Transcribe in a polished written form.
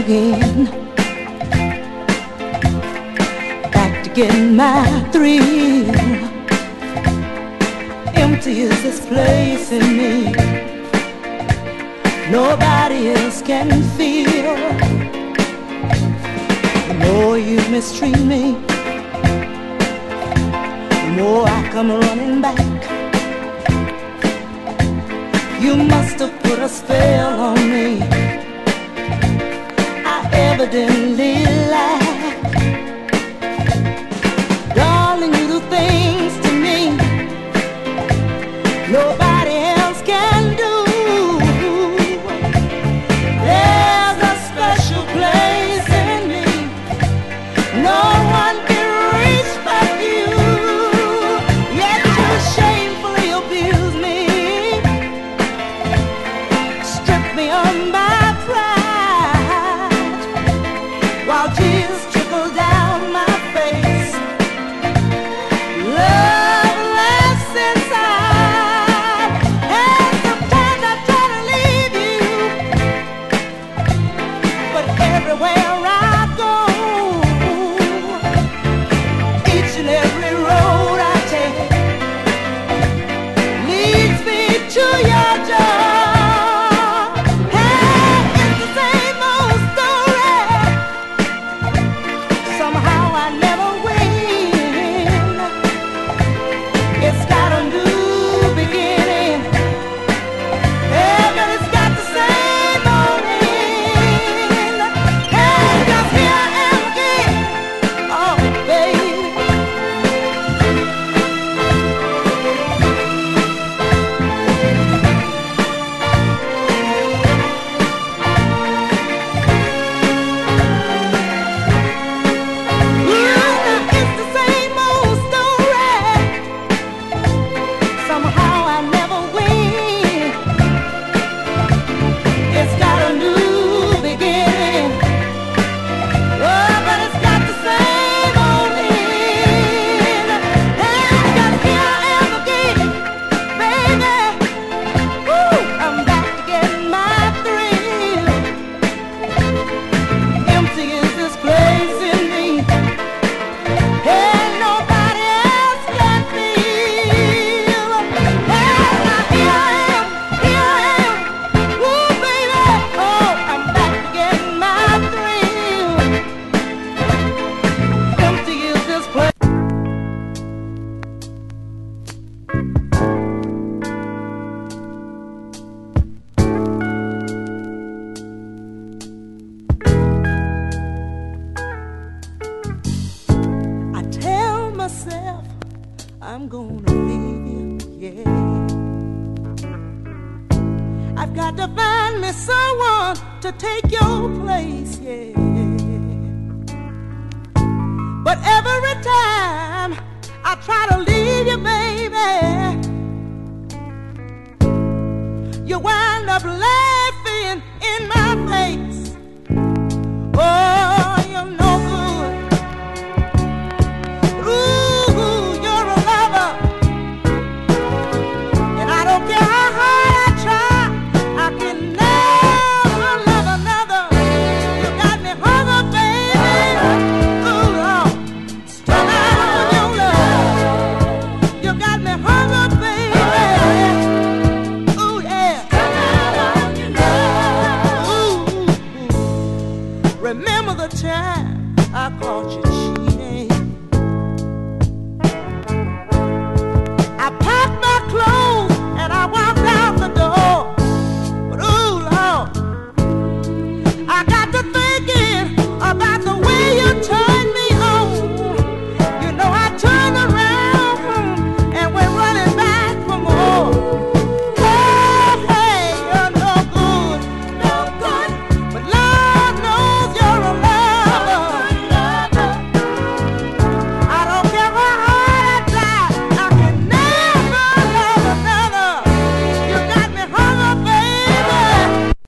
again, back to get my thrill. Empty is this place in me, nobody else can feel. The more you mistreat me, the more I come running back. You must have put a spell on me I evidently lack. Darling, you do things to me nobody else can do. There's a special place in me no one can reach but you. Yet you shamefully abuse me, strip me of my pride, while tears trickle down my face. Love laughs inside, and sometimes I try to leave you, but everywhere I go, each and every road I take leads me to your door. I'm gonna leave you, yeah. I've got to find me someone to take your place, yeah. But every time I try to leave you, baby, you wind up laughing in my face. Oh, you're no good. Ooh, you're a lover, and I don't care how hard I try, I can never love another. You got me hung up, baby. Ooh, Lord, strung out on your love. You got me hung up, baby. Ooh, yeah, strung out on your love. Ooh, remember the time I caught you